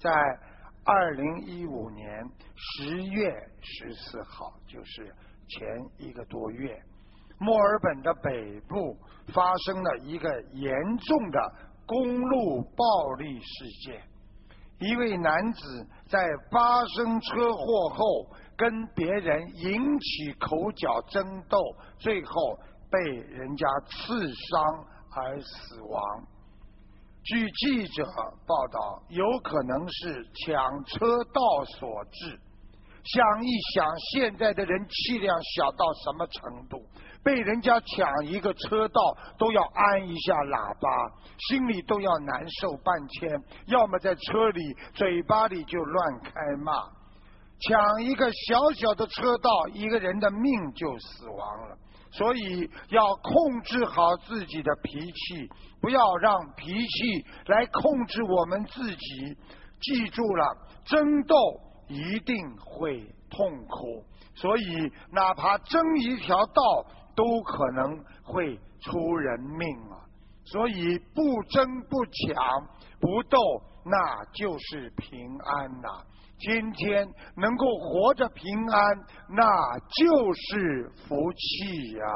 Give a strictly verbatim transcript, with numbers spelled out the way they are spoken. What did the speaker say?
在二零一五年十月十四号，就是前一个多月，墨尔本的北部发生了一个严重的公路暴力事件。一位男子在发生车祸后跟别人引起口角争斗，最后被人家刺伤而死亡。据记者报道，有可能是抢车道所致。想一想，现在的人气量小到什么程度？被人家抢一个车道都要按一下喇叭，心里都要难受半天，要么在车里嘴巴里就乱开骂。抢一个小小的车道，一个人的命就死亡了。所以要控制好自己的脾气，不要让脾气来控制我们自己。记住了，争斗一定会痛苦，所以哪怕争一条道都可能会出人命啊！所以不争不抢不斗，那就是平安呐、啊！今天能够活着平安，那就是福气呀、啊！